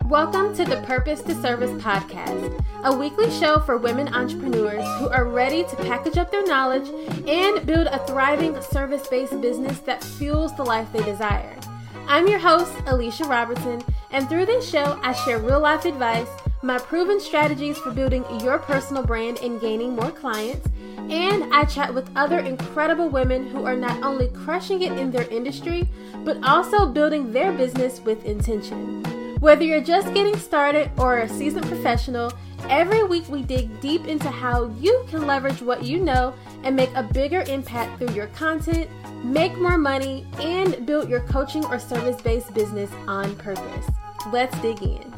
Welcome to the Purpose to Service podcast, a weekly show for women entrepreneurs who are ready to package up their knowledge and build a thriving service-based business that fuels the life they desire. I'm your host, Alicia Robertson, and through this show, I share real-life advice, my proven strategies for building your personal brand and gaining more clients, and I chat with other incredible women who are not only crushing it in their industry, but also building their business with intention. Whether you're just getting started or a seasoned professional, every week we dig deep into how you can leverage what you know and make a bigger impact through your content, make more money, and build your coaching or service-based business on purpose. Let's dig in.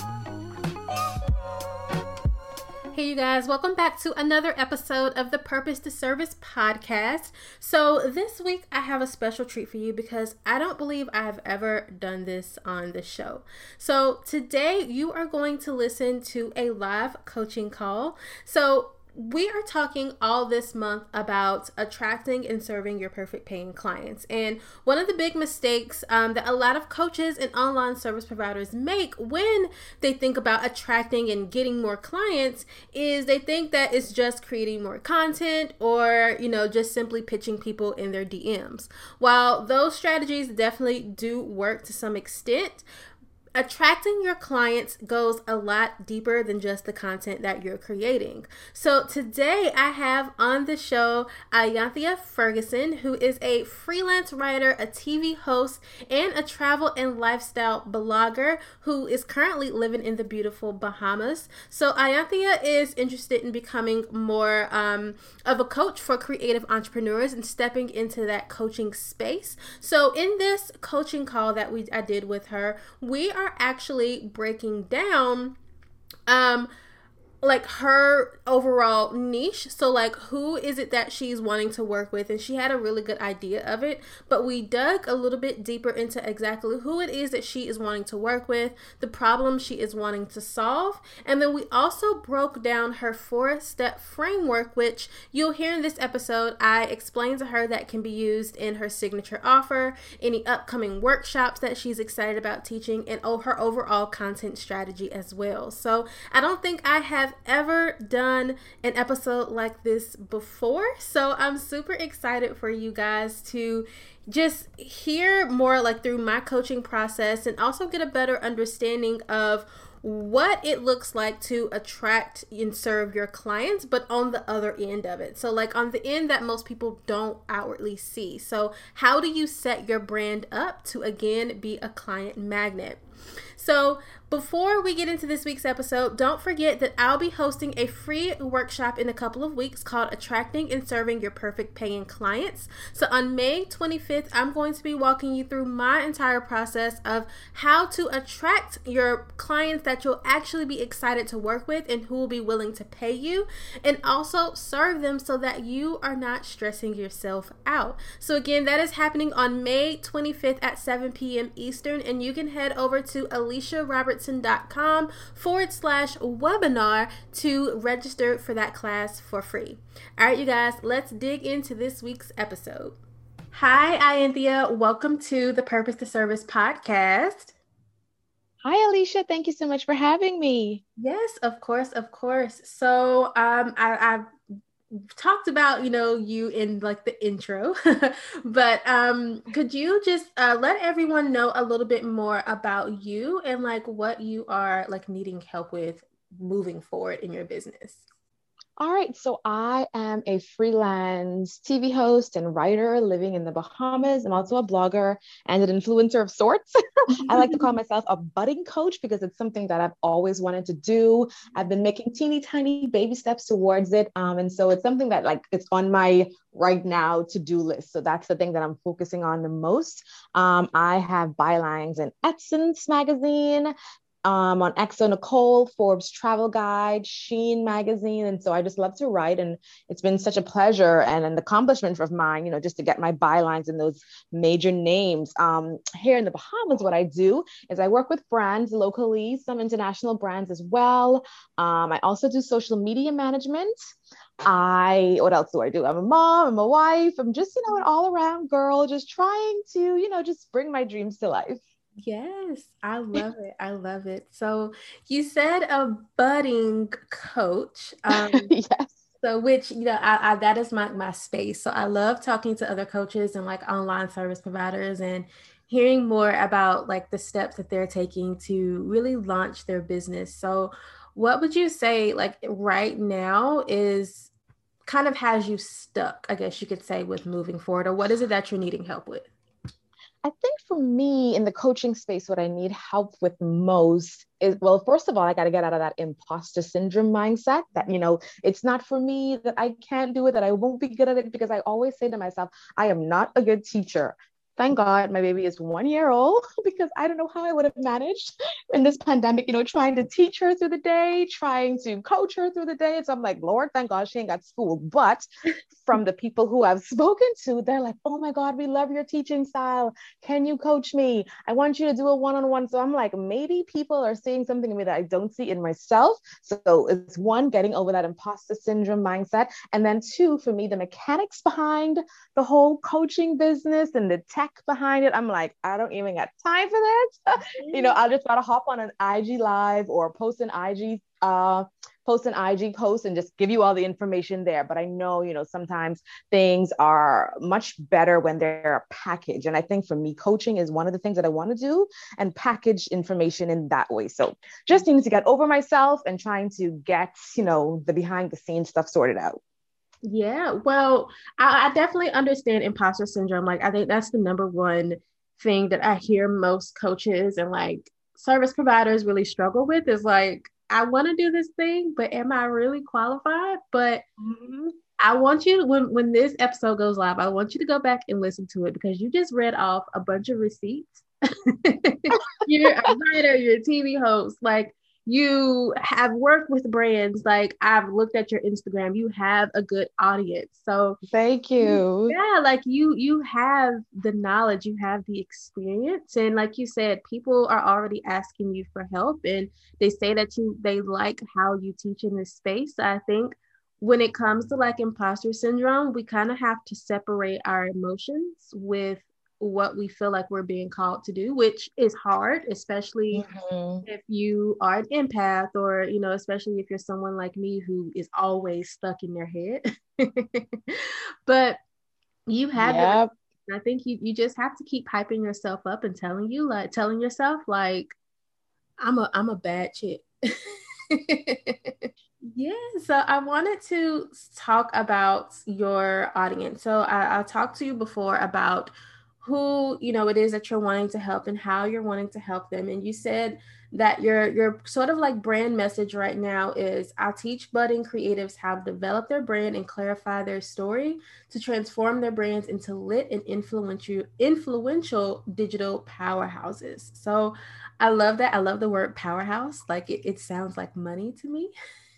Hey you guys, welcome back to another episode of the Purpose to Service podcast. So this week I have a special treat for you because I don't believe I have ever done this on the show. So today you are going to listen to a live coaching call. So we are talking all this month about attracting and serving your perfect paying clients. And one of the big mistakes that a lot of coaches and online service providers make when they think about attracting and getting more clients is they think that it's just creating more content or, just simply pitching people in their DMs. While those strategies definitely do work to some extent, attracting your clients goes a lot deeper than just the content that you're creating. So today I have on the show Ayanthia Ferguson, who is a freelance writer, a TV host, and a travel and lifestyle blogger who is currently living in the beautiful Bahamas. So Ayanthia is interested in becoming more of a coach for creative entrepreneurs and stepping into that coaching space. So in this coaching call that I did with her, we are actually breaking down her overall niche. So who is it that she's wanting to work with? And she had a really good idea of it, but we dug a little bit deeper into exactly who it is that she is wanting to work with, the problem she is wanting to solve. And then we also broke down her 4-step framework, which you'll hear in this episode. I explained to her that can be used in her signature offer, any upcoming workshops that she's excited about teaching, and her overall content strategy as well. So I don't think I have ever done an episode like this before, so I'm super excited for you guys to just hear more through my coaching process and also get a better understanding of what it looks like to attract and serve your clients, but on the other end of it. So on the end that most people don't outwardly see. So how do you set your brand up to again be a client magnet? So before we get into this week's episode, don't forget that I'll be hosting a free workshop in a couple of weeks called Attracting and Serving Your Perfect Paying Clients. So on May 25th, I'm going to be walking you through my entire process of how to attract your clients that you'll actually be excited to work with and who will be willing to pay you, and also serve them so that you are not stressing yourself out. So again, that is happening on May 25th at 7 p.m. Eastern, and you can head over to AliciaRobertson.com/webinar to register for that class for free. All right, you guys, let's dig into this week's episode. Hi, Ayanthia. Welcome to the Purpose to Service podcast. Hi, Alicia. Thank you so much for having me. Yes, of course, of course. So I've talked about, you in the intro, but could you just let everyone know a little bit more about you and what you are needing help with moving forward in your business? All right. So I am a freelance TV host and writer living in the Bahamas. I'm also a blogger and an influencer of sorts. I like to call myself a budding coach because it's something that I've always wanted to do. I've been making teeny tiny baby steps towards it. And so it's something that it's on my right now to-do list. So that's the thing that I'm focusing on the most. I have bylines in Essence magazine, on XO Nicole, Forbes Travel Guide, Sheen magazine. And so I just love to write, and it's been such a pleasure and an accomplishment of mine, just to get my bylines in those major names. Here in the Bahamas, what I do is I work with brands locally, some international brands as well. I also do social media management. What else do I do? I'm a mom, I'm a wife, I'm just, an all around girl, just trying to, just bring my dreams to life. Yes, I love it. I love it. So you said a budding coach. Yes. So which, I that is my space. So I love talking to other coaches and like online service providers and hearing more about like the steps that they're taking to really launch their business. So what would you say like right now is kind of has you stuck, I guess you could say, with moving forward, or what is it that you're needing help with? I think for me in the coaching space, what I need help with most is, well, first of all, I got to get out of that imposter syndrome mindset that, it's not for me, that I can't do it, that I won't be good at it, because I always say to myself, I am not a good teacher. Thank God my baby is 1 year old because I don't know how I would have managed in this pandemic, trying to teach her through the day, trying to coach her through the day. And so I'm like, Lord, thank God she ain't got school. But from the people who I've spoken to, they're like, oh my God, we love your teaching style. Can you coach me? I want you to do a one-on-one. So I'm like, maybe people are seeing something in me that I don't see in myself. So it's one, getting over that imposter syndrome mindset. And then two, for me, the mechanics behind the whole coaching business and the tech behind it. I'm like, I don't even got time for this. I just gotta hop on an IG live or post an IG post and just give you all the information there. But I know, sometimes things are much better when they're a package. And I think for me, coaching is one of the things that I want to do and package information in that way. So just needing to get over myself and trying to get, the behind the scenes stuff sorted out. Yeah, well, I definitely understand imposter syndrome. Like, I think that's the number one thing that I hear most coaches and like service providers really struggle with is like, I want to do this thing, but am I really qualified? But Mm-hmm. I want you to, when this episode goes live, I want you to go back and listen to it because you just read off a bunch of receipts. You're a writer, you're a TV host, like you have worked with brands. Like I've looked at your Instagram, you have a good audience. So Thank you. yeah, like you have the knowledge, you have the experience, and like you said, people are already asking you for help, and they say that they like how you teach in this space. So I think when it comes to like imposter syndrome, we kind of have to separate our emotions with what we feel like we're being called to do, which is hard, especially Mm-hmm. if you are an empath or, especially if you're someone like me who is always stuck in their head. But you have the, Yep. I think you just have to keep hyping yourself up and telling yourself like I'm a bad chick. Yeah, so I wanted to talk about your audience. So I talked to you before about who, it is that you're wanting to help and how you're wanting to help them. And you said that your sort of like brand message right now is I teach budding creatives how to develop their brand and clarify their story to transform their brands into lit and influential digital powerhouses. So I love that. I love the word powerhouse. Like it sounds like money to me.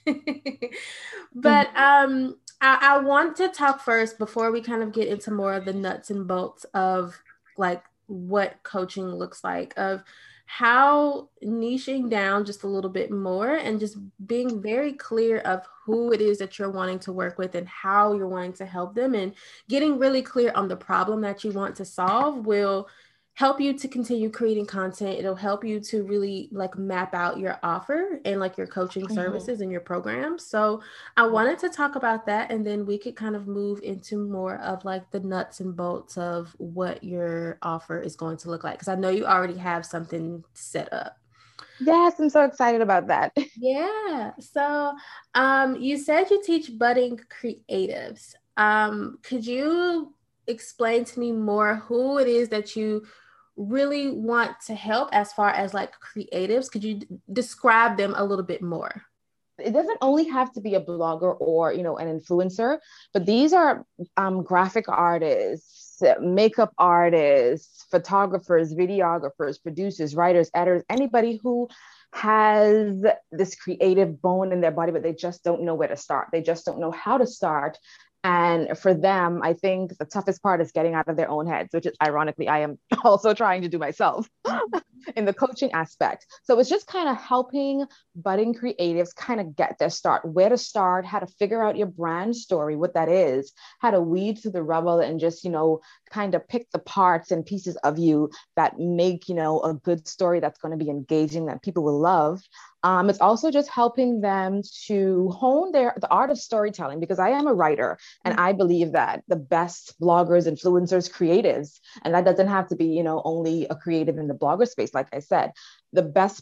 But Mhm. I want to talk first before we kind of get into more of the nuts and bolts of like what coaching looks like, of how niching down just a little bit more and just being very clear of who it is that you're wanting to work with and how you're wanting to help them, and getting really clear on the problem that you want to solve will help you to continue creating content. It'll help you to really like map out your offer and like your coaching Mhm. services and your programs. So I wanted to talk about that, and then we could kind of move into more of like the nuts and bolts of what your offer is going to look like, because I know you already have something set up. Yes, I'm so excited about that. Yeah. So you said you teach budding creatives. Could you explain to me more who it is that you really want to help as far as like creatives? Could you describe them a little bit more? It doesn't only have to be a blogger or, an influencer, but these are graphic artists, makeup artists, photographers, videographers, producers, writers, editors, anybody who has this creative bone in their body, but they just don't know where to start. They just don't know how to start. And for them, I think the toughest part is getting out of their own heads, which is ironically, I am also trying to do myself. in the coaching aspect. So it's just kind of helping budding creatives kind of get their start, where to start, how to figure out your brand story, what that is, how to weed through the rubble and just, kind of pick the parts and pieces of you that make, a good story that's going to be engaging, that people will love. It's also just helping them to hone the art of storytelling, because I am a writer and I believe that the best bloggers, influencers, creatives, and that doesn't have to be, only a creative in the blogger space. Like I said, the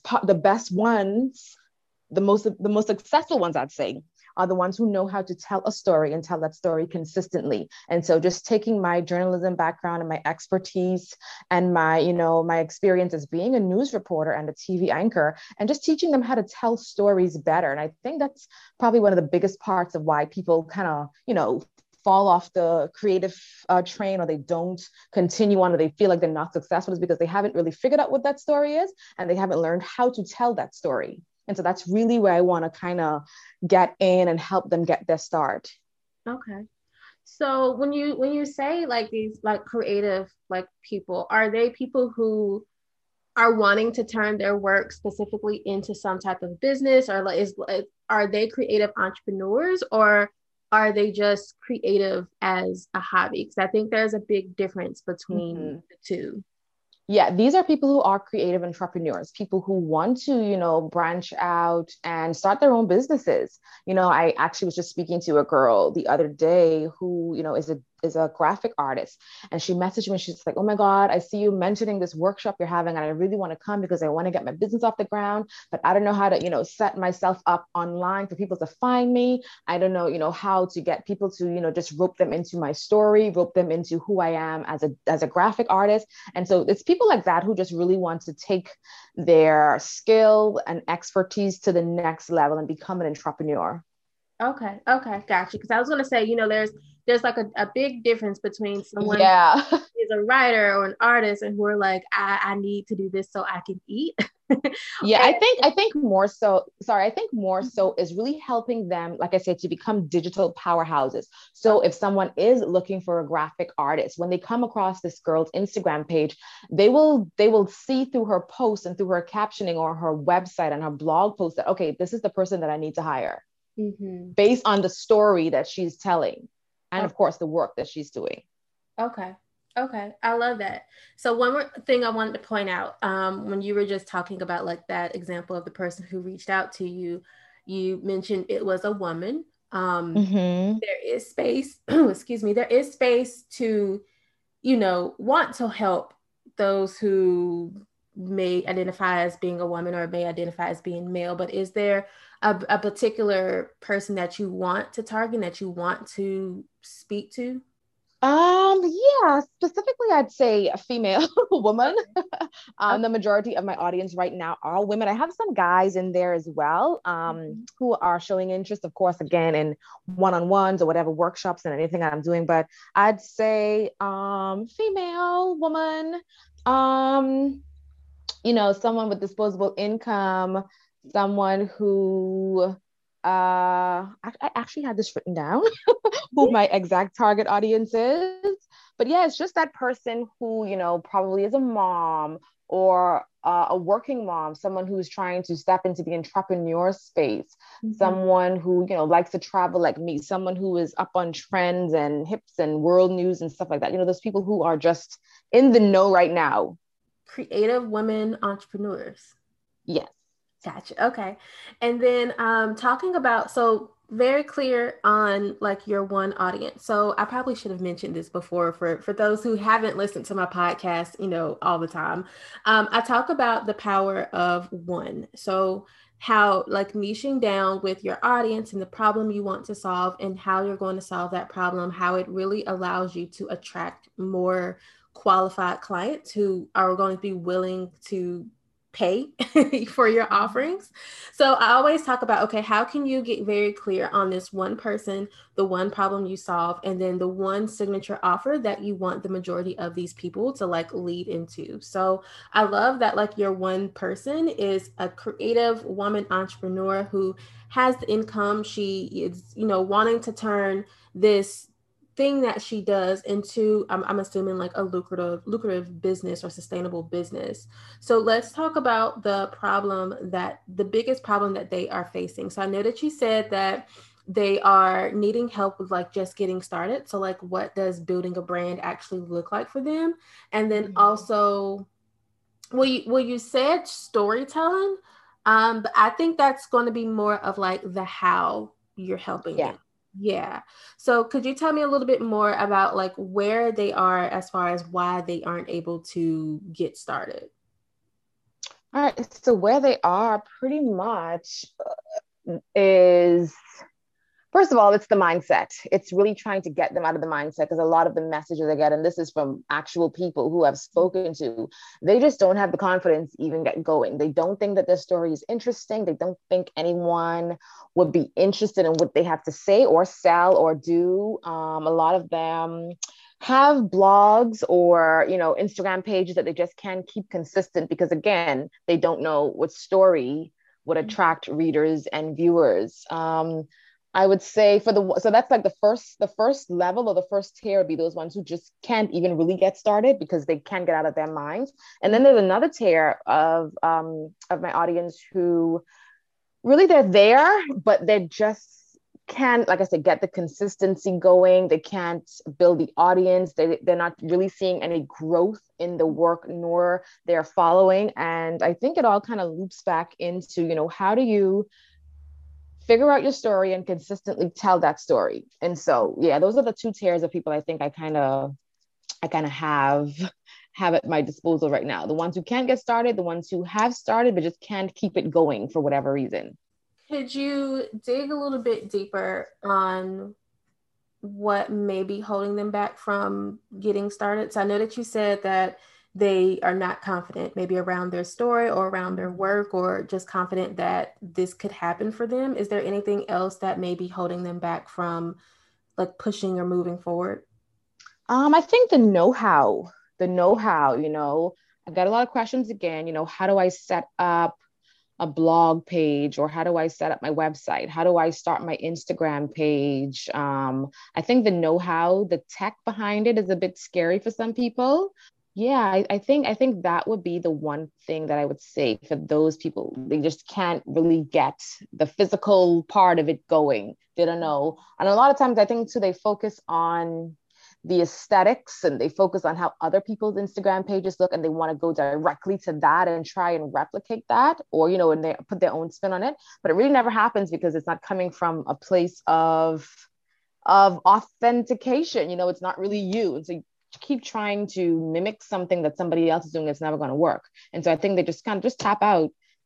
best ones, the most successful ones, I'd say, are the ones who know how to tell a story and tell that story consistently. And so just taking my journalism background and my expertise and my experience as being a news reporter and a TV anchor, and just teaching them how to tell stories better. And I think that's probably one of the biggest parts of why people kind of, fall off the creative train, or they don't continue on, or they feel like they're not successful, is because they haven't really figured out what that story is and they haven't learned how to tell that story. And so that's really where I want to kind of get in and help them get their start. Okay. So when you say like these like creative like people, are they people who are wanting to turn their work specifically into some type of business, or are they creative entrepreneurs, or are they just creative as a hobby? Because I think there's a big difference between the two. Yeah, these are people who are creative entrepreneurs, people who want to, branch out and start their own businesses. I actually was just speaking to a girl the other day who, is a graphic artist. And she messaged me. She's like, "Oh my God, I see you mentioning this workshop you're having, and I really want to come because I want to get my business off the ground, but I don't know how to, set myself up online for people to find me. I don't know, how to get people to, just rope them into my story, rope them into who I am as a graphic artist." And so it's people like that who just really want to take their skill and expertise to the next level and become an entrepreneur. Okay, gotcha. Because I was gonna say, there's like a big difference between someone Yeah. who is a writer or an artist and who are like, I need to do this so I can eat. Yeah, I think more so, sorry, I think more so is really helping them, like I said, to become digital powerhouses. So if someone is looking for a graphic artist, when they come across this girl's Instagram page, they will see through her posts and through her captioning or her website and her blog post that, okay, this is the person that I need to hire, based on the story that she's telling. And of course, the work that she's doing. Okay. I love that. So one more thing I wanted to point out, when you were just talking about like that example of the person who reached out to you, you mentioned it was a woman. There is space, excuse me, there is space to, want to help those who may identify as being a woman or may identify as being male, but is there a particular person that you want to target, that you want to speak to? Yeah, specifically, I'd say a female woman. The majority of my audience right now are women. I have some guys in there as well, who are showing interest, of course, again, in one-on-ones or whatever workshops and anything that I'm doing. But I'd say, female woman, someone with disposable income, someone who, I actually had this written down, who my exact target audience is. But yeah, it's just that person who, probably is a mom or a working mom, someone who's trying to step into the entrepreneur space, someone who, likes to travel like me, someone who is up on trends and hips and world news and stuff like that. Those people who are just in the know right now. Creative women entrepreneurs. Yes. Gotcha. Okay. And then talking about, so very clear on like your one audience. So I probably should have mentioned this before for those who haven't listened to my podcast, all the time. I talk about the power of one. So how like niching down with your audience and the problem you want to solve and how you're going to solve that problem, how it really allows you to attract more qualified clients who are going to be willing to pay for your offerings. So I always talk about, okay, how can you get very clear on this one person, the one problem you solve, and then the one signature offer that you want the majority of these people to like lead into. So I love that like your one person is a creative woman entrepreneur who has the income. She is, wanting to turn this thing that she does into I'm assuming like a lucrative business or sustainable business. So let's talk about the biggest problem that they are facing. So I know that you said that they are needing help with like just getting started. So like what does building a brand actually look like for them? And then also you said storytelling, but I think that's going to be more of like the how you're helping Yeah. them. Yeah. So could you tell me a little bit more about like where they are as far as why they aren't able to get started? All right. So where they are pretty much is, first of all, it's the mindset. It's really trying to get them out of the mindset, because a lot of the messages I get, and this is from actual people who I've spoken to, they just don't have the confidence to even get going. They don't think that their story is interesting. They don't think anyone would be interested in what they have to say or sell or do. A lot of them have blogs or, Instagram pages that they just can't keep consistent because, again, they don't know what story would attract readers and viewers. I would say so that's like the first level, or the first tier would be those ones who just can't even really get started because they can't get out of their minds. And then there's another tier of my audience who really, they're there, but they just can't, like I said, get the consistency going. They can't build the audience. They're not really seeing any growth in the work, nor they're following. And I think it all kind of loops back into, how do you figure out your story and consistently tell that story? And so, yeah, those are the two tiers of people I think I kind of have at my disposal right now. The ones who can't get started, the ones who have started but just can't keep it going for whatever reason. Could you dig a little bit deeper on what may be holding them back from getting started? So I know that you said that they are not confident, maybe around their story or around their work, or just confident that this could happen for them. Is there anything else that may be holding them back from like pushing or moving forward? I think the know-how, I've got a lot of questions again, how do I set up a blog page, or how do I set up my website? How do I start my Instagram page? I think the know-how, the tech behind it is a bit scary for some people. Yeah, I think that would be the one thing that I would say for those people. They just can't really get the physical part of it going. They don't know. And a lot of times I think too, they focus on the aesthetics, and they focus on how other people's Instagram pages look, and they want to go directly to that and try and replicate that, or and they put their own spin on it. But it really never happens because it's not coming from a place of authentication. It's not really you. And so you keep trying to mimic something that somebody else is doing, it's never going to work. And so I think they just kind of just tap out.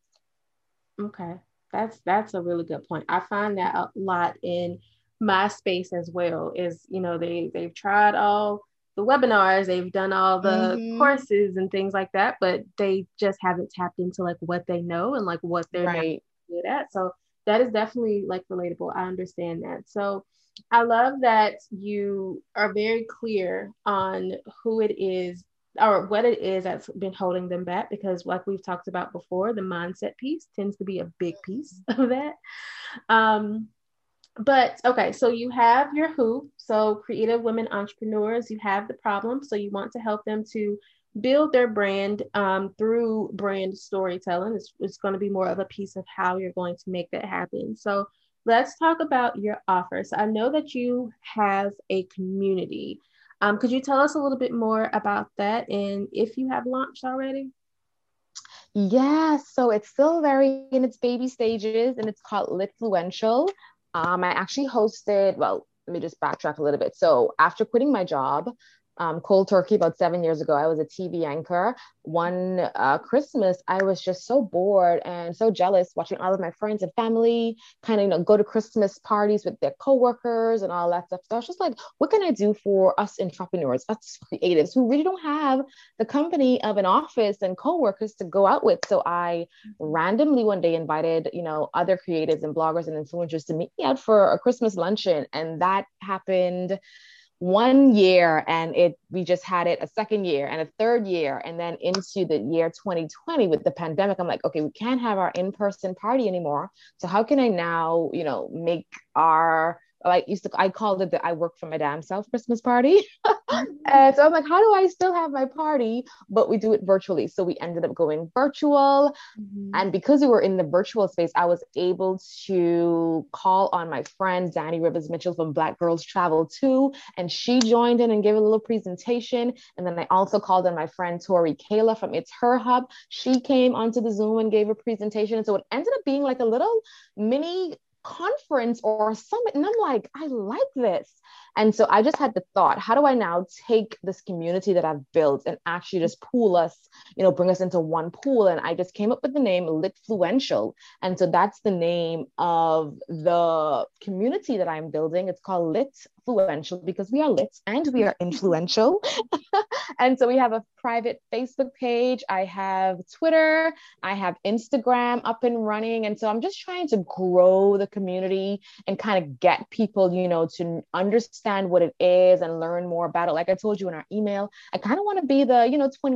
Okay. That's a really good point. I find that a lot in my space as well. Is they've tried all the webinars, they've done all the Mm-hmm. courses and things like that, but they just haven't tapped into like what they know and like what they're not Right. good at. So that is definitely like relatable. I understand that. So I love that you are very clear on who it is or what it is that's been holding them back, because like we've talked about before, the mindset piece tends to be a big piece of that. um, but okay, so you have your who, so creative women entrepreneurs, you have the problem, so you want to help them to build their brand through brand storytelling. It's going to be more of a piece of how you're going to make that happen. So let's talk about your offer. So I know that you have a community. Could you tell us a little bit more about that, and if you have launched already? Yeah, so it's still very in its baby stages, and it's called Litfluential. I actually hosted, well, let me just backtrack a little bit. So after quitting my job, cold turkey about 7 years ago, I was a TV anchor. One Christmas, I was just so bored and so jealous watching all of my friends and family kind of, go to Christmas parties with their coworkers and all that stuff. So I was just like, what can I do for us entrepreneurs, us creatives who really don't have the company of an office and coworkers to go out with? So I randomly one day invited, other creatives and bloggers and influencers to meet me out for a Christmas luncheon. And that happened one year, and we just had it a second year and a third year, and then into the year 2020 with the pandemic. I'm like, okay, we can't have our in-person party anymore, so how can I now make our I called it the I work for my damn self Christmas party. And so I'm like, how do I still have my party, but we do it virtually? So we ended up going virtual. Mhm. And because we were in the virtual space, I was able to call on my friend, Danny Rivers Mitchell from Black Girls Travel too. And she joined in and gave a little presentation. And then I also called on my friend, Tori Kayla from It's Her Hub. She came onto the Zoom and gave a presentation. And so it ended up being like a little mini conference or summit. And I'm like, I like this. And so I just had the thought, how do I now take this community that I've built and actually just pool us, bring us into one pool? And I just came up with the name Litfluential. And so that's the name of the community that I'm building. It's called Litfluential because we are lit and we are influential. And so we have a private Facebook page. I have Twitter. I have Instagram up and running. And so I'm just trying to grow the community and kind of get people, to understand what it is and learn more about it. Like I told you in our email, I kind of want to be the,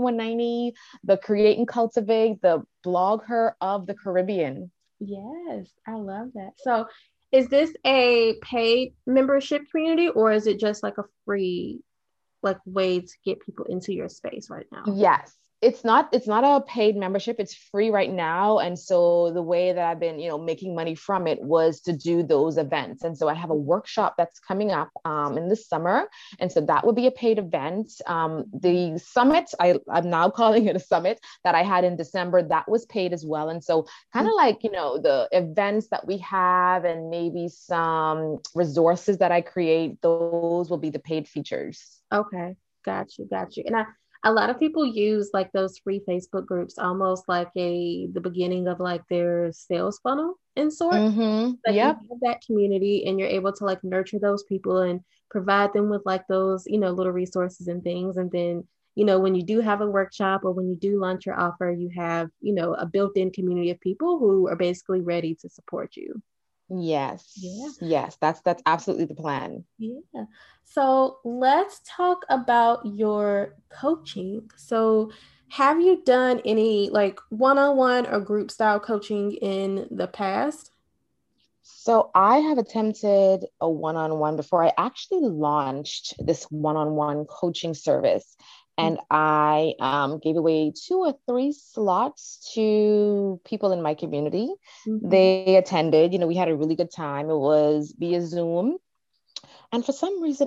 2190, the create and cultivate, the blog her of the Caribbean. Yes, I love that. So is this a paid membership community or is it just like a free like way to get people into your space right now? Yes. It's not a paid membership. It's free right now. And so the way that I've been, making money from it was to do those events. And so I have a workshop that's coming up in the summer. And so that would be a paid event. The summit, I'm now calling it a summit that I had in December, that was paid as well. And so kind of like, the events that we have and maybe some resources that I create, those will be the paid features. Okay, got you, got you. And a lot of people use like those free Facebook groups almost like the beginning of like their sales funnel in sort. Mm-hmm. Like you Yep. have that community and you're able to like nurture those people and provide them with like those, little resources and things. And then, when you do have a workshop or when you do launch your offer, you have, a built-in community of people who are basically ready to support you. Yeah. Yes. Yes. That's absolutely the plan. Yeah. So let's talk about your coaching. So, have you done any like one-on-one or group style coaching in the past? So I have attempted a one-on-one before. I actually launched this one-on-one coaching service, and I gave away 2 or 3 slots to people in my community. Mhm. They attended. We had a really good time. It was via Zoom, and for some reason,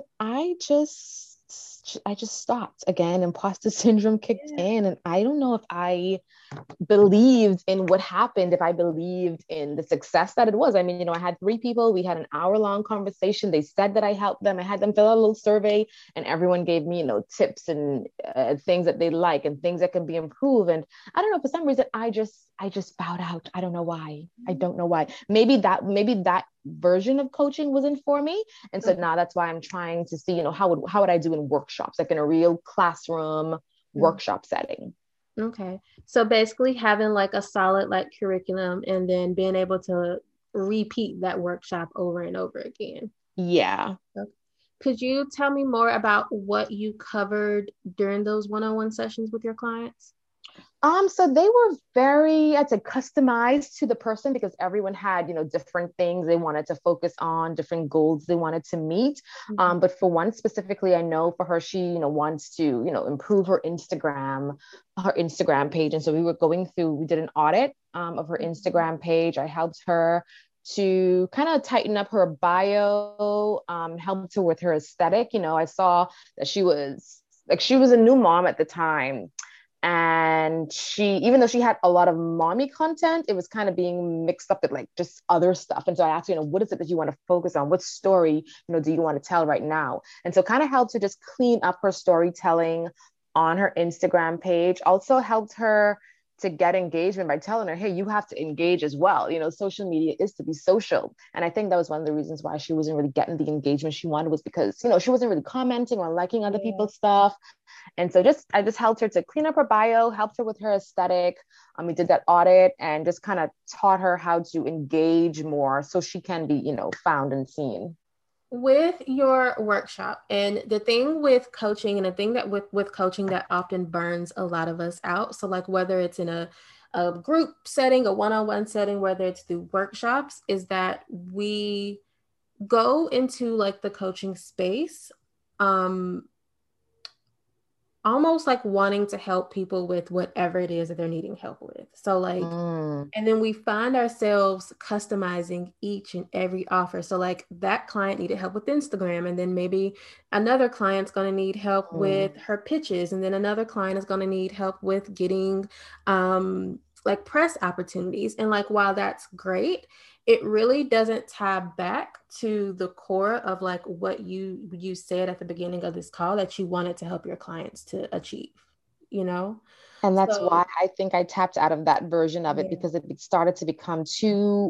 I just stopped again. Imposter syndrome kicked Yeah. in, and I don't know if I believed in what happened, if I believed in the success that it was. I mean, I had 3 people. We had an hour-long conversation. They said that I helped them. I had them fill out a little survey, and everyone gave me, tips and things that they like and things that can be improved. And I don't know, for some reason, I just bowed out. I don't know why. I don't know why. Maybe that version of coaching wasn't for me. And so now that's why I'm trying to see, how would I do in workshops, like in a real classroom workshop setting. Okay. So basically having like a solid like curriculum and then being able to repeat that workshop over and over again. Yeah. Okay. Could you tell me more about what you covered during those one-on-one sessions with your clients? So they were very, I'd say, customized to the person because everyone had, different things they wanted to focus on, different goals they wanted to meet. Mhm. But for one specifically, I know for her, she, wants to, improve her Instagram page. And so we did an audit of her Instagram page. I helped her to kind of tighten up her bio, helped her with her aesthetic. I saw that she was a new mom at the time, and she, even though she had a lot of mommy content, it was kind of being mixed up with like just other stuff. And so I asked her, what is it that you want to focus on? What story, do you want to tell right now? And so kind of helped her just clean up her storytelling on her Instagram page. Also helped her to get engagement by telling her, hey, you have to engage as well. Social media is to be social. And I think that was one of the reasons why she wasn't really getting the engagement she wanted, was because, she wasn't really commenting or liking other Yeah. people's stuff. And so I just helped her to clean up her bio, helped her with her aesthetic. We did that audit and just kind of taught her how to engage more so she can be, found and seen. With your workshop, and the thing with coaching and the thing that with coaching that often burns a lot of us out, so like whether it's in a group setting, a one-on-one setting, whether it's through workshops, is that go into like the coaching space, um, almost like wanting to help people with whatever it is that they're needing help with. So like, Mm. and then we find ourselves customizing each and every offer. So like that client needed help with Instagram, and then maybe another client's going to need help with her pitches, and then another client is going to need help with getting like press opportunities. And like while that's great, it really doesn't tie back to the core of like what you said at the beginning of this call that you wanted to help your clients to achieve, you know? And that's So why I think I tapped out of that version of it, yeah. because it started to become too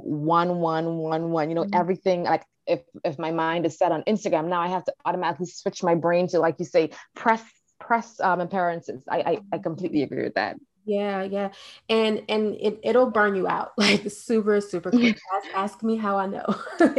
one. You know, Mhm. everything like if my mind is set on Instagram, now I have to automatically switch my brain to, like you say, press appearances. I completely agree with that. Yeah, yeah. And it'll burn you out like super, super quick. Ask me how I know.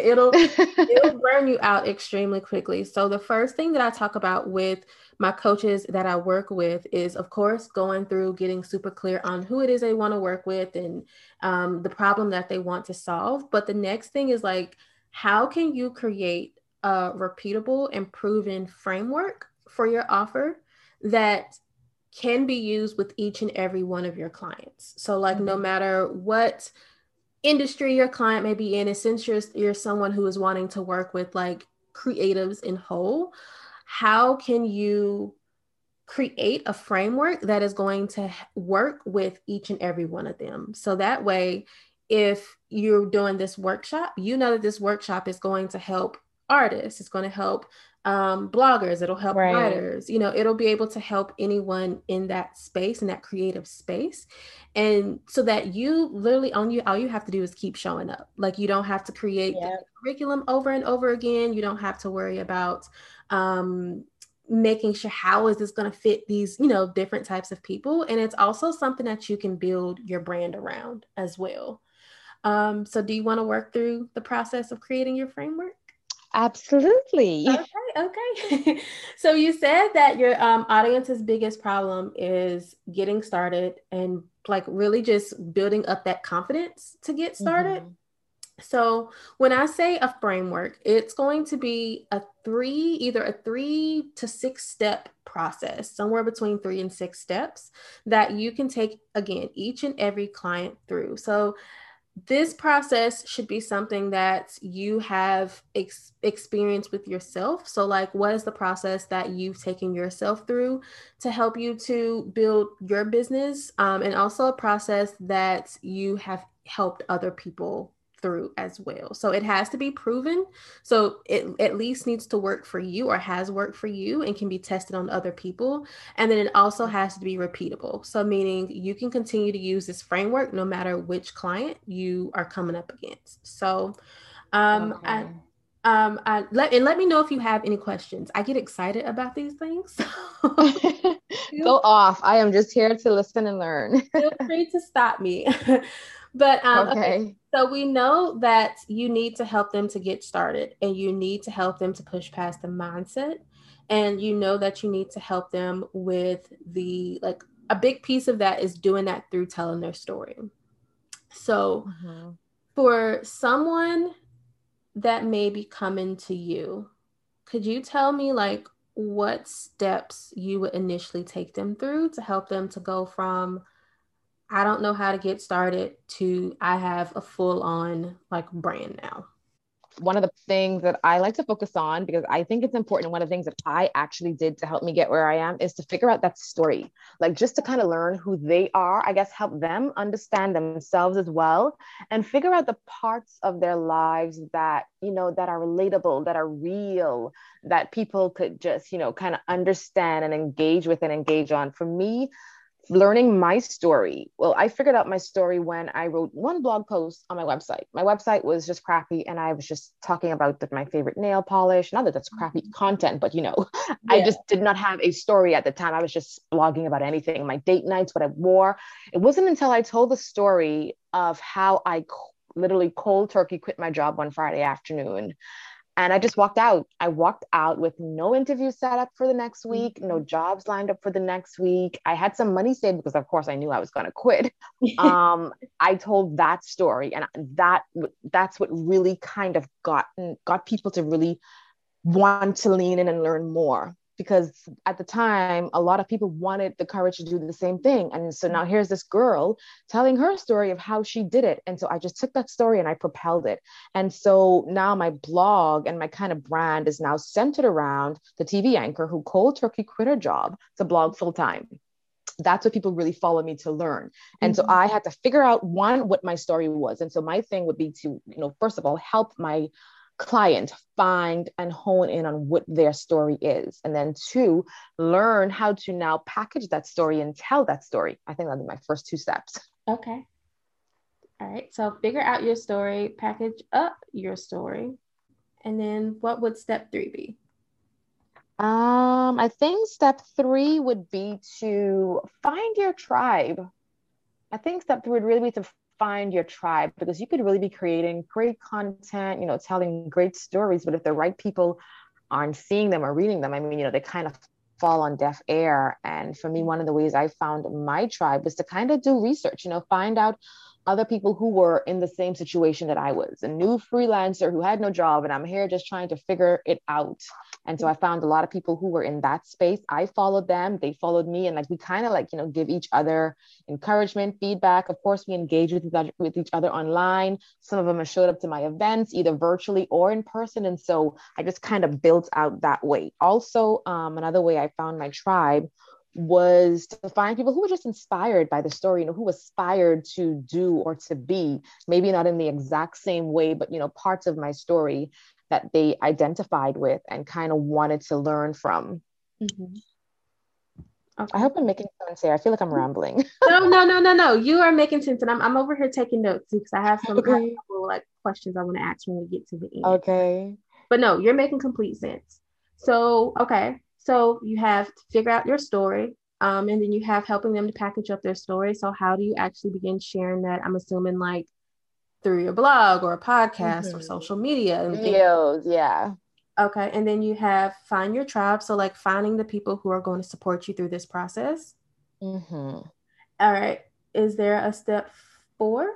It'll burn you out extremely quickly. So the first thing that I talk about with my coaches that I work with is, of course, going through getting super clear on who it is they want to work with and the problem that they want to solve. But the next thing is like, how can you create a repeatable and proven framework for your offer that can be used with each and every one of your clients. So like no matter what industry your client may be in, and since you're someone who is wanting to work with like creatives in whole, how can you create a framework that is going to work with each and every one of them? So that way, if you're doing this workshop, you know that this workshop is going to help artists, it's going to help bloggers, it'll help Right. writers, you know, it'll be able to help anyone in that space, in that creative space. And so that you literally all you have to do is keep showing up. Like you don't have to create the Yeah. curriculum over and over again. You don't have to worry about um, making sure how is this going to fit these, you know, different types of people. And it's also something that you can build your brand around as well. So do you want to work through the process of creating your framework? Absolutely. Okay, okay. So you said that your audience's biggest problem is getting started and like really just building up that confidence to get started. Mhm. So when I say a framework, it's going to be either a 3 to 6 step process, somewhere between 3 and 6 steps that you can take again, each and every client through. So this process should be something that you have experienced with yourself. So, like, what is the process that you've taken yourself through to help you to build your business? And also a process that you have helped other people through as well. So, it has to be proven. So, it at least needs to work for you or has worked for you and can be tested on other people. And then it also has to be repeatable. So, meaning you can continue to use this framework no matter which client you are coming up against. So, I, Okay. let me know if you have any questions. I get excited about these things. Go feel, off. I am just here to listen and learn. feel free to stop me. But okay, Okay. so we know that you need to help them to get started and you need to help them to push past the mindset. And you know that you need to help them with the like a big piece of that is doing that through telling their story. So Mhm. for someone that may be coming to you, could you tell me like what steps you would initially take them through to help them to go from I don't know how to get started to I have a full on like brand now? One of the things that I like to focus on, because I think it's important, one of the things that I actually did to help me get where I am is to figure out that story, like just to kind of learn who they are, I guess, help them understand themselves as well, and figure out the parts of their lives that, you know, that are relatable, that are real, that people could just, you know, kind of understand and engage with and engage on. For me, learning my story. Well, I figured out my story when I wrote one blog post on my website. My website was just crappy, and I was just talking about my favorite nail polish. Not that that's crappy content, but you know, I Yeah. just did not have a story at the time. I was just blogging about anything, my date nights, what I wore. It wasn't until I told the story of how I literally cold turkey quit my job one Friday afternoon, And I just walked out. I walked out with no interview set up for the next week, no jobs lined up for the next week. I had some money saved because, of course, I knew I was going to quit. I told that story, and that's what really kind of got people to really want to lean in and learn more, because at the time a lot of people wanted the courage to do the same thing. And so now here's this girl telling her story of how she did it, and so I just took that story and I propelled it. And so now my blog and my kind of brand is now centered around the TV anchor who cold turkey quit her job to blog full time. That's what people really follow me to learn. And so I had to figure out, one, what my story was. And so my thing would be to, first of all, help my client find and hone in on what their story is. And then two, learn how to now package that story and tell that story. I think that'd be my first two steps. Okay. All right. So figure out your story, package up your story. And then what would step 3 be? I think step 3 would be to find your tribe. I think step 3 would really be to find your tribe, because you could really be creating great content, telling great stories, but if the right people aren't seeing them or reading them, I mean, they kind of fall on deaf ear. And for me, one of the ways I found my tribe was to kind of do research, find out other people who were in the same situation that I was, a new freelancer who had no job, and I'm here just trying to figure it out. And so I found a lot of people who were in that space. I followed them, they followed me, and we kind of give each other encouragement, feedback. Of course, we engage with each other online. Some of them have showed up to my events, either virtually or in person. And so I just kind of built out that way. Also, another way I found my tribe was to find people who were just inspired by the story, who aspired to do or to be, maybe not in the exact same way, but, parts of my story that they identified with and kind of wanted to learn from. Mm-hmm. Okay. I hope I'm making sense here. I feel like I'm rambling. No. You are making sense. And I'm over here taking notes because I have some okay. questions I want to ask when we get to the end. Okay. But no, you're making complete sense. So, okay. So you have to figure out your story, and then you have helping them to package up their story. So how do you actually begin sharing that? I'm assuming through your blog or a podcast or social media and videos. Yeah. Okay. And then you have find your tribe. So finding the people who are going to support you through this process. All right. Is there a step 4?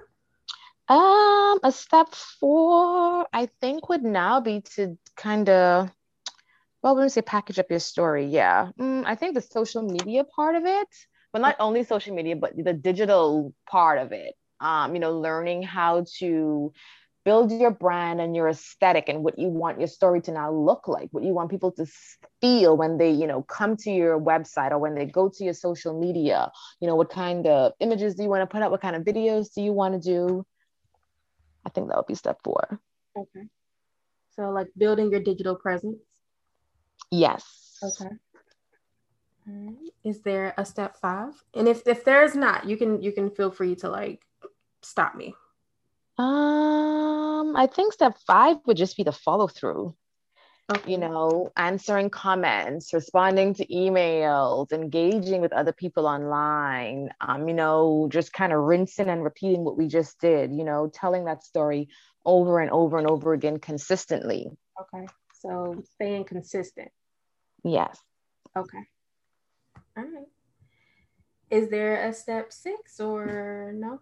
A step 4, I think, would now be to kind of, when we say package up your story, yeah. I think the social media part of it, but not only social media, but the digital part of it. Learning how to build your brand and your aesthetic and what you want your story to now look like, what you want people to feel when they, come to your website or when they go to your social media. What kind of images do you want to put up? What kind of videos do you want to do? I think that would be step 4. Okay. So building your digital presence. Yes. Okay. All right. Is there a step 5? And if there's not, you can feel free to stop me. I think step 5 would just be the follow through. Okay. Answering comments, responding to emails, engaging with other people online, just kind of rinsing and repeating what we just did, telling that story over and over and over again consistently. Okay. So staying consistent. Yes. Okay. All right. Is there a step 6 or no?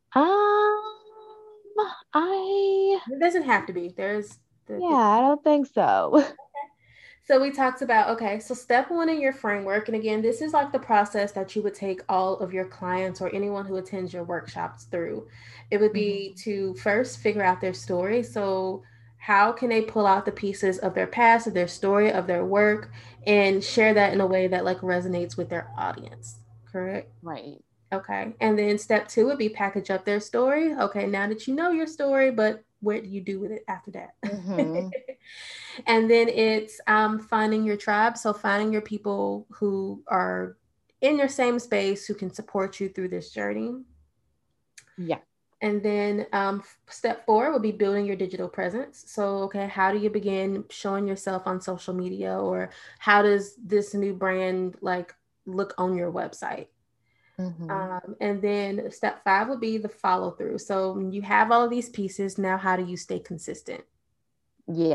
It doesn't have to be. I don't think so. Okay. So we talked about, so step 1 in your framework. And again, this is the process that you would take all of your clients or anyone who attends your workshops through. It would be to first figure out their story. So how can they pull out the pieces of their past, of their story, of their work, and share that in a way that resonates with their audience, correct? Right. Okay. And then step 2 would be package up their story. Okay, now that you know your story, but what do you do with it after that? And then it's finding your tribe. So finding your people who are in your same space, who can support you through this journey. Yeah. And then step 4 would be building your digital presence. So, okay, how do you begin showing yourself on social media, or how does this new brand look on your website? And then step 5 would be the follow through. So you have all of these pieces. Now, how do you stay consistent? Yeah.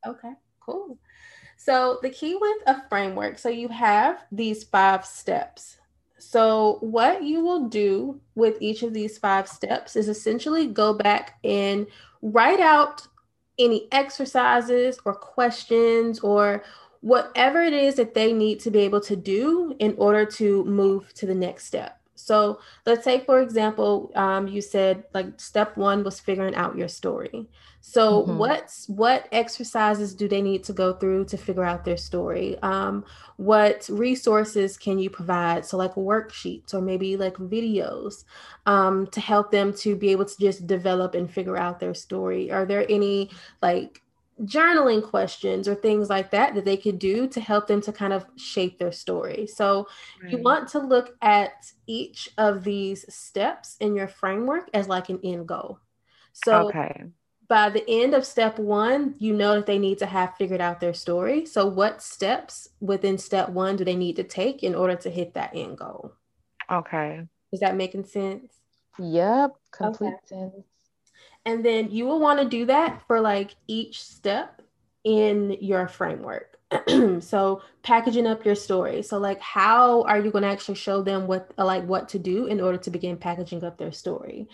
Okay, cool. So the key with a framework, so you have these 5 steps. So what you will do with each of these 5 steps is essentially go back and write out any exercises or questions or whatever it is that they need to be able to do in order to move to the next step. So let's say, for example, you said like step 1 was figuring out your story. So what exercises do they need to go through to figure out their story? What resources can you provide? So like worksheets or maybe like videos to help them to be able to just develop and figure out their story. Are there any like journaling questions or things like that that they could do to help them to kind of shape their story? So you Right. want to look at each of these steps in your framework as like an end goal. So Okay. by the end of step 1, you know that they need to have figured out their story. So, what steps within step 1 do they need to take in order to hit that end goal? Okay. Is that making sense? Yep. Okay. Complete sense. And then you will want to do that for like each step in your framework. So packaging up your story. So like how are you going to actually show them what to do in order to begin packaging up their story?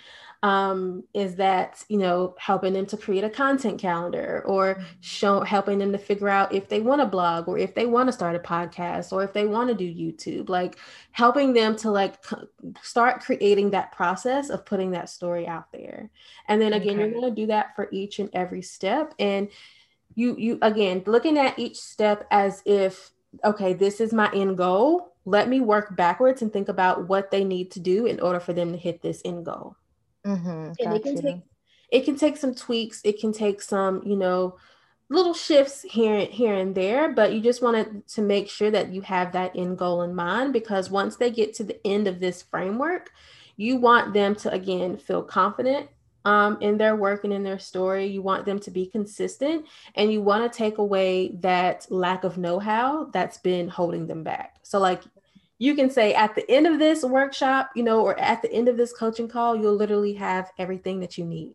Is that, helping them to create a content calendar or helping them to figure out if they want to blog or if they want to start a podcast or if they want to do YouTube, like helping them to like start creating that process of putting that story out there. And then again, you're Okay. going to do that for each and every step. And you again, looking at each step as if, okay, this is my end goal. Let me work backwards and think about what they need to do in order for them to hit this end goal. And Got you. it can take some tweaks. It can take some, little shifts here and there, but you just wanted to make sure that you have that end goal in mind, because once they get to the end of this framework, you want them to again feel confident in their work and in their story. You want them to be consistent, and you want to take away that lack of know-how that's been holding them back. So like you can say at the end of this workshop, or at the end of this coaching call, you'll literally have everything that you need.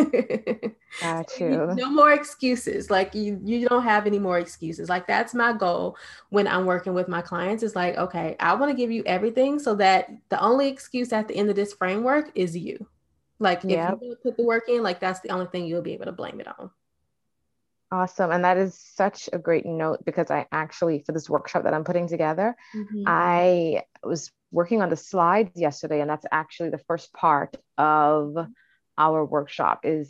Got you. No more excuses. Like you don't have any more excuses. Like that's my goal when I'm working with my clients, is like, okay, I want to give you everything so that the only excuse at the end of this framework is you. Like if you Yep. don't put the work in, like that's the only thing you'll be able to blame it on. Awesome. And that is such a great note, because I actually, for this workshop that I'm putting together, Mm-hmm. I was working on the slides yesterday, and that's actually the first part of our workshop is,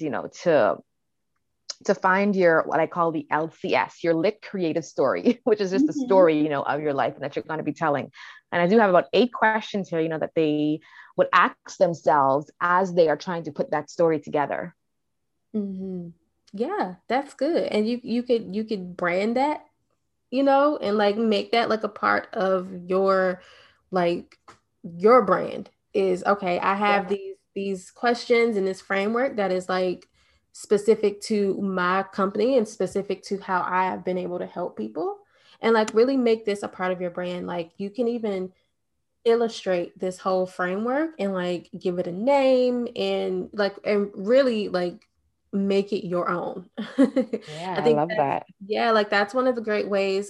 to find your, what I call the LCS, your lit creative story, which is just the Mm-hmm. story, of your life and that you're going to be telling. And I do have about 8 questions here, that they would ask themselves as they are trying to put that story together. Mm-hmm. Yeah, that's good. And you could brand that, and like make that like a part of like your brand is, okay, I have Yeah. these questions in this framework that is like specific to my company and specific to how I have been able to help people, and like really make this a part of your brand. Like you can even illustrate this whole framework and like give it a name and really like make it your own. Yeah, I I think love that's, that. yeah, like that's one of the great ways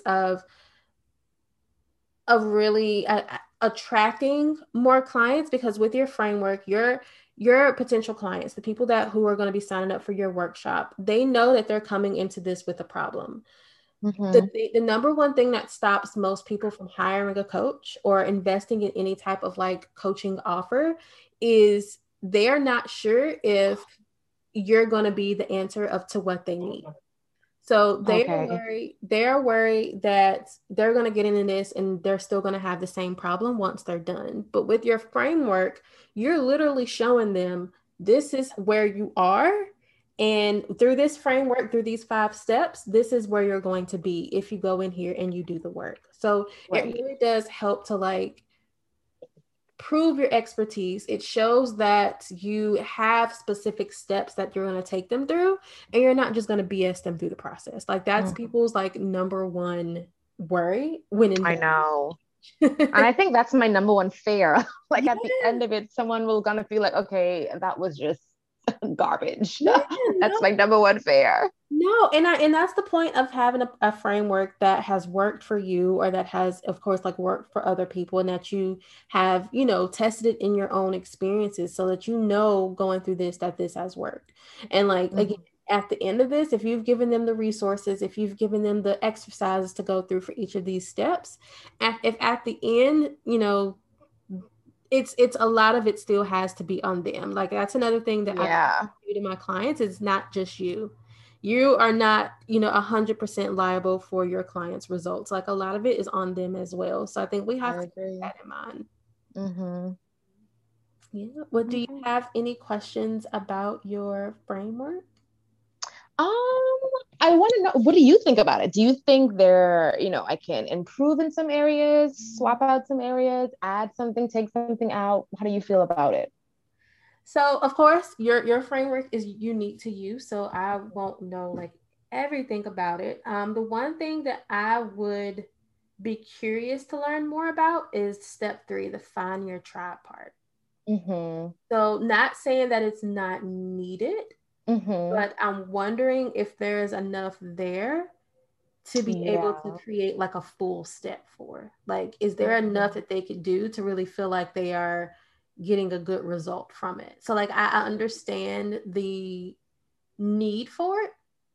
of really attracting more clients, because with your framework, your potential clients, the people that who are going to be signing up for your workshop, they know that they're coming into this with a problem. the, Hmm. the number one thing that stops most people from hiring a coach or investing in any type of like coaching offer is they're not sure if you're going to be the answer of to what they need. So Okay. they're worried that they're going to get into this and they're still going to have the same problem once they're done. But with your framework, you're literally showing them this is where you are. And through this framework, through these 5 steps, this is where you're going to be if you go in here and you do the work. So it Right. really does help to like prove your expertise. It shows that you have specific steps that you're going to take them through, and you're not just going to BS them through the process. Like that's Mm, people's like number one worry when I investing. know. And I think that's my number one fear. Like Yeah. at the end of it, someone will gonna feel like, okay, that was just Garbage. Yeah, That's no, my number one fear. no, and that's the point of having a framework that has worked for you, or that has, of course, like worked for other people, and that you have, tested it in your own experiences, so that going through this, that this has worked. And like again, Mhm. at the end of this, if you've given them the resources, if you've given them the exercises to go through for each of these steps, if at the end, it's a lot of it still has to be on them. Like that's another thing that I Yeah, do to my clients, is not just you. You are not, 100% liable for your clients' results. Like a lot of it is on them as well. So I think we I have to keep agree. that in mind. Hmm. Yeah. Well, do you Okay. have any questions about your framework? Um, I want to know, what do you think about it? Do you think I can improve in some areas, swap out some areas, add something, take something out? How do you feel about it? So of course, your framework is unique to you, so I won't know like everything about it. The one thing that I would be curious to learn more about is step 3, the find your tribe part. Mm-hmm. So not saying that it's not needed, Mm-hmm. but I'm wondering if there's enough there to be able to Yeah. create like a full step for. Like, is there enough Mm-hmm. that they could do to really feel like they are getting a good result from it? So, like, I understand the need for it,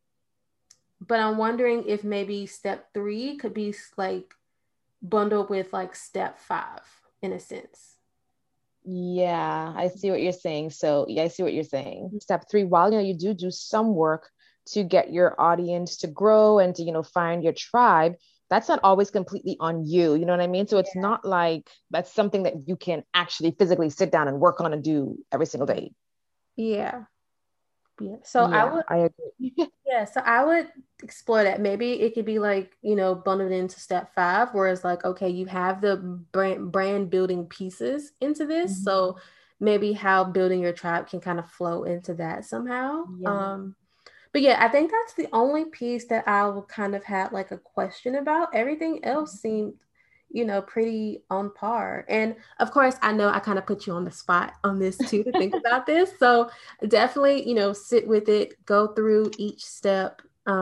but I'm wondering if maybe step 3 could be like bundled with like step 5 in a sense. Yeah, I see what you're saying. So, yeah, I see what you're saying. Step three, while you do some work to get your audience to grow and to, find your tribe, that's not always completely on you. You know what I mean? So it's not like that's something that you can actually physically sit down and work on and do every single day. Yeah. Yeah. Yeah, I agree. So I would explore that. Maybe it could be like, bundled into step 5, whereas like, okay, you have the brand building pieces into this. Mhm. So maybe how building your tribe can kind of flow into that somehow. Yeah. But yeah, I think that's the only piece that I will kind of had like a question about. Everything else seemed, pretty on par. And of course, I know I kind of put you on the spot on this too to think about this. So definitely, sit with it, go through each step,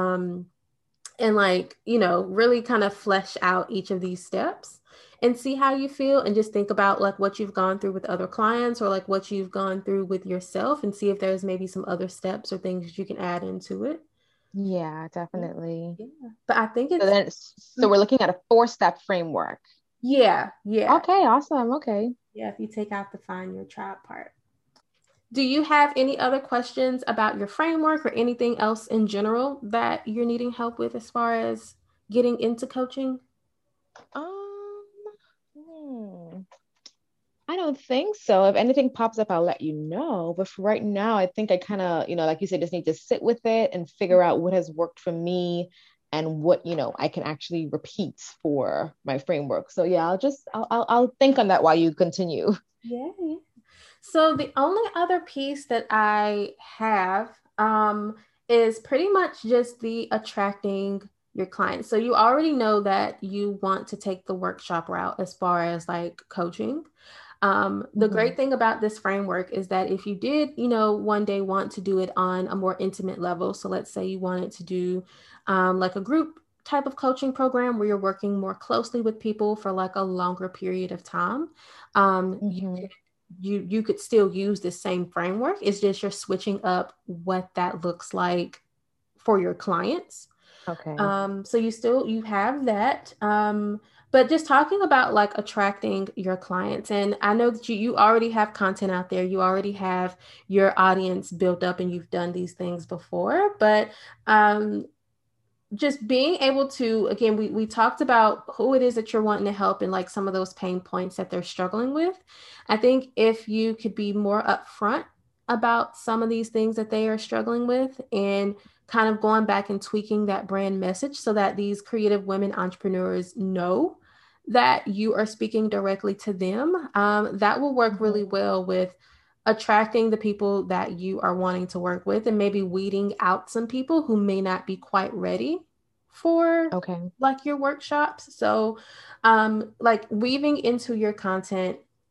and like, really kind of flesh out each of these steps and see how you feel, and just think about like what you've gone through with other clients, or like what you've gone through with yourself, and see if there's maybe some other steps or things you can add into it. Yeah, definitely. Yeah. But I think So it's then, so we're looking at a four-step framework. yeah, yeah. Okay, awesome. Okay. Yeah, if you take out the find your tribe part. Do you have any other questions about your framework or anything else in general that you're needing help with as far as getting into coaching? Um, hmm. I don't think so. If anything pops up, I'll let you know. But for right now, I think I kind of, like you said, just need to sit with it and figure out what has worked for me and what, I can actually repeat for my framework. So yeah, I'll think on that while you continue. Yeah, yeah. So the only other piece that I have is pretty much just the attracting your clients. So you already know that you want to take the workshop route as far as like coaching. The Mhm. great thing about this framework is that if you did, one day want to do it on a more intimate level, so let's say you wanted to do like a group type of coaching program where you're working more closely with people for like a longer period of time, you Mhm. you could still use the same framework. It's just you're switching up what that looks like for your clients. Okay. So you have that. But just talking about like attracting your clients, and I know that you already have content out there, you already have your audience built up, and you've done these things before, but um, just being able to, again, we talked about who it is that you're wanting to help and like some of those pain points that they're struggling with. I think if you could be more upfront about some of these things that they are struggling with, and kind of going back and tweaking that brand message so that these creative women entrepreneurs know that you are speaking directly to them, that will work Mhm. really well with attracting the people that you are wanting to work with, and maybe weeding out some people who may not be quite ready for Okay. like your workshops. So like weaving into your content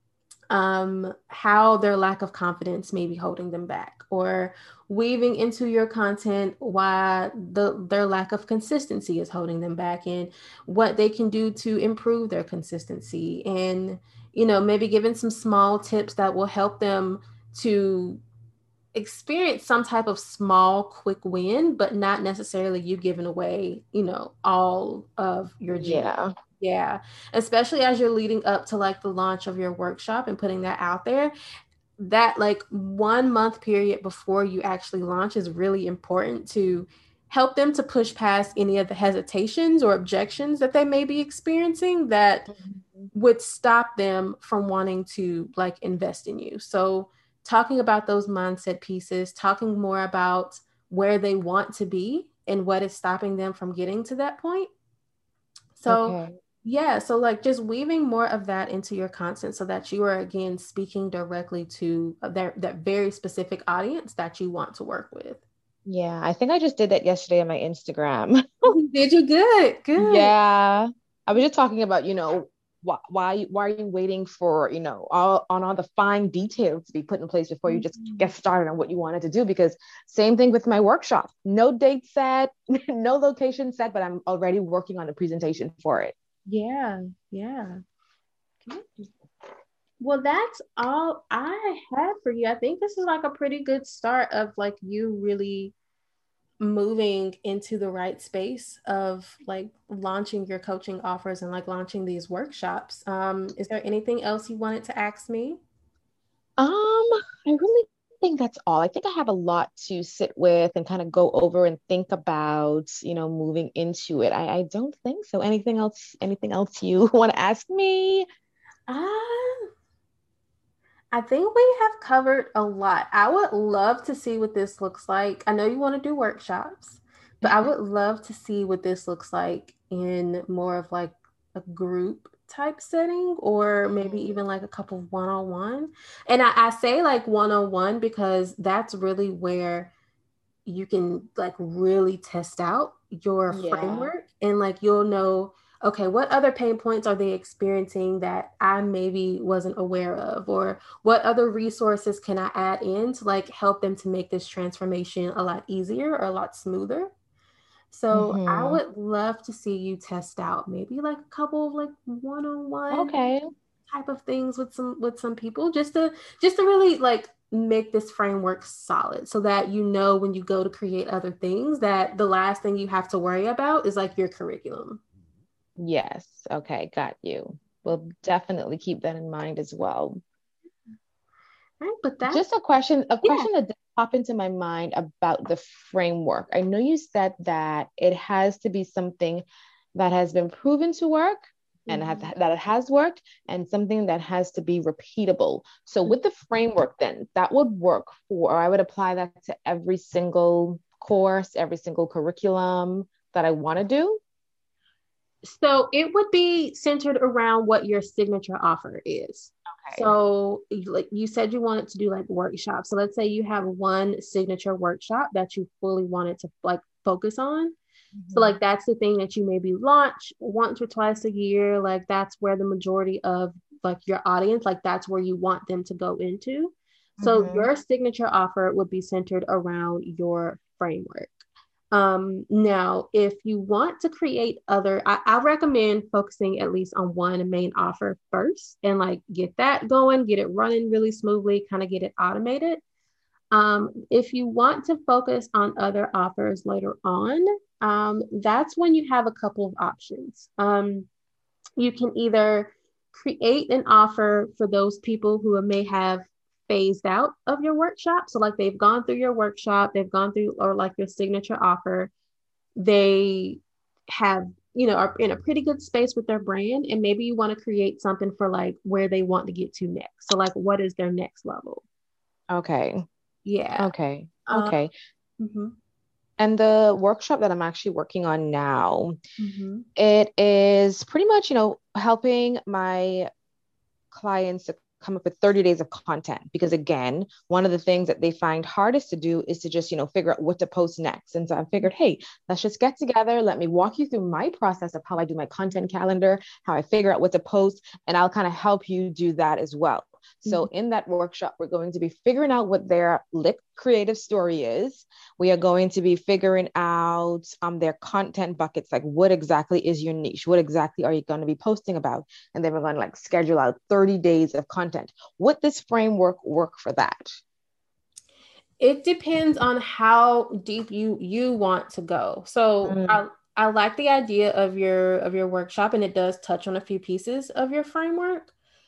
how their lack of confidence may be holding them back, or weaving into your content why their lack of consistency is holding them back, and what they can do to improve their consistency, and maybe giving some small tips that will help them to experience some type of small quick win, but not necessarily you giving away all of your gems. Yeah. Yeah, especially as you're leading up to like the launch of your workshop and putting that out there. That like 1 month period before you actually launch is really important to help them to push past any of the hesitations or objections that they may be experiencing that Mhm. would stop them from wanting to like invest in you. So talking about those mindset pieces, talking more about where they want to be and what is stopping them from getting to that point. So Okay. yeah, so like just weaving more of that into your content so that you are again speaking directly to that very specific audience that you want to work with. Yeah, I think I just did that yesterday on my Instagram. Did you good? Good. Yeah. I was just talking about, why are you waiting for, all the fine details to be put in place before you just Mhm. get started on what you wanted to do? Because same thing with my workshop. No date set, no location set, but I'm already working on a presentation for it. Yeah, yeah. Well, that's all I had for you. I think this is like a pretty good start of like you really moving into the right space of like launching your coaching offers and like launching these workshops. Is there anything else you wanted to ask me? I really think that's all. I think I have a lot to sit with and kind of go over and think about, moving into it. I don't think so. Anything else you want to ask me? Uh, I think we have covered a lot. I would love to see what this looks like. I know you want to do workshops, but I would love to see what this looks like in more of like a group type setting, or maybe Mhm. even like a couple of one-on-one. And I say like one-on-one because that's really where you can like really test out your Yeah. framework, and like you'll know, okay, what other pain points are they experiencing that I maybe wasn't aware of, or what other resources can I add in to like help them to make this transformation a lot easier or a lot smoother. So I Hmm. would love to see you test out maybe like a couple of like one-on-one Okay. type of things with some people, just to really like make this framework solid so that when you go to create other things, that the last thing you have to worry about is like your curriculum. Yes. Okay. Got you. We'll definitely keep that in mind as well. Right, but that's Just a yeah. question that did pop into my mind about the framework. I know you said that it has to be something that has been proven to work and Mhm. that it has worked, and something that has to be repeatable. So with the framework, then that would work for, or I would apply that to every single course, every single curriculum that I want to do. So it would be centered around what your signature offer is. Okay. So, like you said, you wanted to do like workshops. So let's say you have one signature workshop that you fully wanted to like focus on. So like Mhm. that's the thing that you maybe launch once or twice a year. Like that's where the majority of like your audience, like that's where you want them to go into. So Mhm. your signature offer would be centered around your framework. Now, if you want to create I recommend focusing at least on one main offer first and like get that going, get it running really smoothly, kind of get it automated. If you want to focus on other offers later on, that's when you have a couple of options. You can either create an offer for those people who may have phased out of your workshop. So, like they've gone through your workshop, they've gone through, or like your signature offer, they have, are in a pretty good space with their brand. And maybe you want to create something for like where they want to get to next. So, like, what is their next level? Okay. Yeah. Okay. Uh, Okay. mm-hmm, And the workshop that I'm actually working on now, mm-hmm, it is pretty much, helping my clients to come up with 30 days of content. Because again, one of the things that they find hardest to do is to just, figure out what to post next. And so I figured, hey, let's just get together. Let me walk you through my process of how I do my content calendar, how I figure out what to post, and I'll kind of help you do that as well. So in that workshop, we're going to be figuring out what their lit creative story is. We are going to be figuring out their content buckets, like what exactly is your niche? What exactly are you going to be posting about? And then we're going to like schedule out 30 days of content. Would this framework work for that? It depends on how deep you want to go. So I like the idea of your workshop, and it does touch on a few pieces of your framework.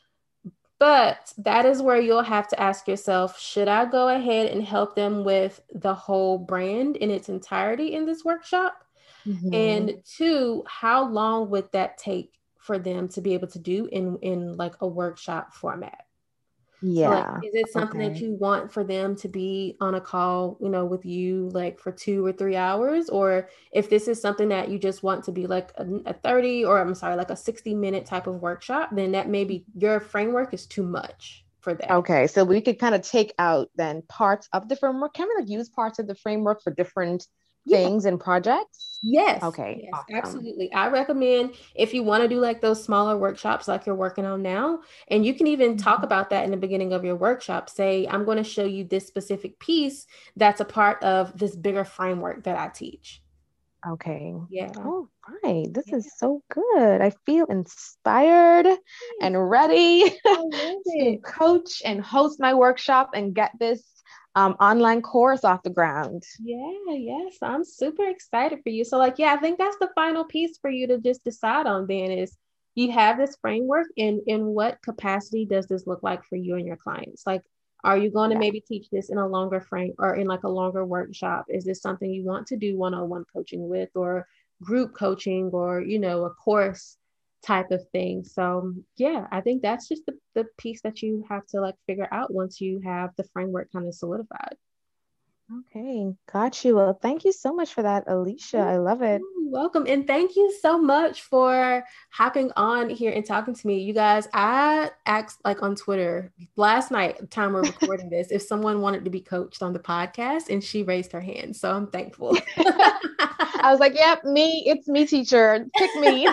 But that is where you'll have to ask yourself, should I go ahead and help them with the whole brand in its entirety in this workshop? And 2, how long would that take for them to be able to do in like a workshop format? Yeah. So like, is it something that you want for them to be on a call, with you like for 2 or 3 hours? Or if this is something that you just want to be like a 30 or like a 60-minute type of workshop, then that maybe your framework is too much for that. Okay. So we could kind of take out then parts of the framework. Can we like use parts of the framework for different things and projects? Yes. Okay. Yes, awesome. Absolutely. I recommend if you want to do like those smaller workshops like you're working on now, and you can even talk about that in the beginning of your workshop. Say, I'm going to show you this specific piece that's a part of this bigger framework that I teach. Okay. Yeah. All right. This is so good. I feel inspired and ready to coach and host my workshop and get this online course off the ground. Yes, I'm super excited for you. So I think that's the final piece for you to just decide on then is you have this framework, and in what capacity does this look like for you and your clients? Like, are you going to maybe teach this in a longer frame or in like a longer workshop? Is this something you want to do one-on-one coaching with, or group coaching, or, a course type of thing? So I think that's just the piece that you have to like figure out once you have the framework kind of solidified. Okay, got you. Well, thank you so much for that, Alicia. I love it. You're welcome. And thank you so much for hopping on here and talking to me. You guys, I asked like on Twitter last night, time we're recording this, if someone wanted to be coached on the podcast, and she raised her hand. So I'm thankful. I was like, yep, me. It's me, teacher. Pick me.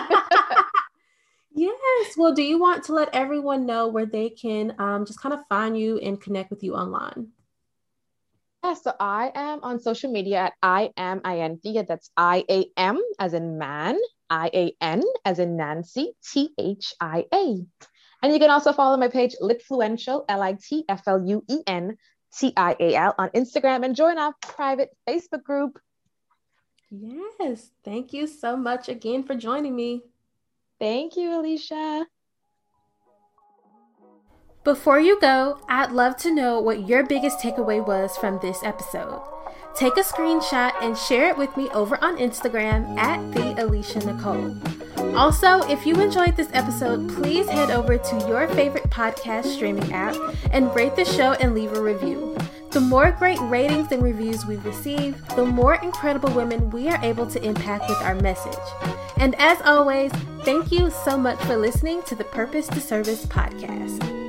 Yes. Well, do you want to let everyone know where they can just kind of find you and connect with you online? Yeah, so I am on social media at I am Ianthia. That's I-A-M as in man, I-A-N as in Nancy, T-H-I-A. And you can also follow my page, Litfluential, Litfluential on Instagram, and join our private Facebook group. Yes. Thank you so much again for joining me. Thank you, Alicia. Before you go, I'd love to know what your biggest takeaway was from this episode. Take a screenshot and share it with me over on Instagram at @TheAliciaNicole. Also, if you enjoyed this episode, please head over to your favorite podcast streaming app and rate the show and leave a review. The more great ratings and reviews we receive, the more incredible women we are able to impact with our message. And as always, thank you so much for listening to the Purpose to Service podcast.